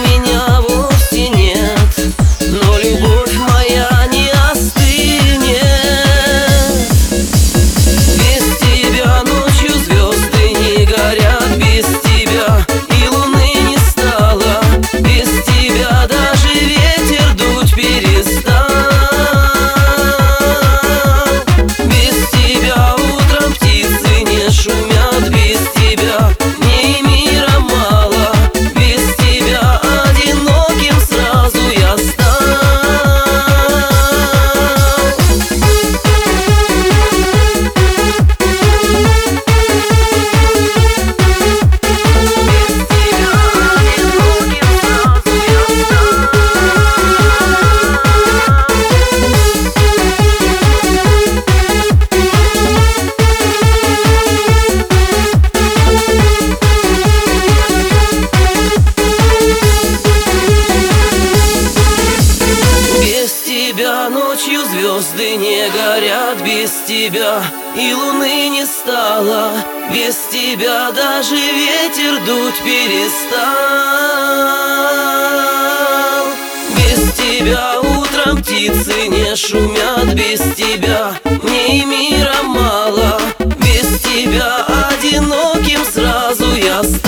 меня вовсе нет, но любовь моя не остынет. Без тебя ночью звезды не горят, без тебя и луны не стало, без тебя даже ветер дуть перестал. Без тебя утром птицы не шумят, без тебя мне и мира мало, без тебя одиноким сразу я стал. Ночью звезды не горят, без тебя и луны не стало, без тебя даже ветер дуть перестал. Без тебя утром птицы не шумят, без тебя мне и мира мало, без тебя одиноким сразу я стал.